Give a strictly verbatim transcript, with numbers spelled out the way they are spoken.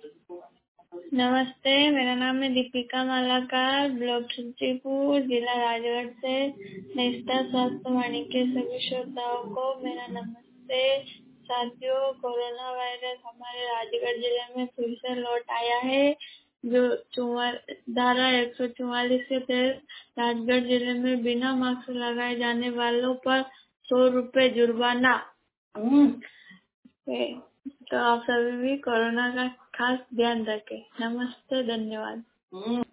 नमस्ते, मेरा नाम है दीपिका मालाकार, ब्लॉक तुलसीपुर, जिला राजगढ़ से। नेस्ता स्वास्थ्य वाणी के सभी श्रोताओं को मेरा नमस्ते। साथियों, कोरोना वायरस हमारे राजगढ़ जिले में फिर से लौट आया है, जो चुवार धारा एक सौ चौवालीस के तहत राजगढ़ जिले में बिना मास्क लगाए जाने वालों पर सौ रुपए जुर्माना है। तो आप सभी भी कोरोना का खास ध्यान रखें। नमस्ते, धन्यवाद।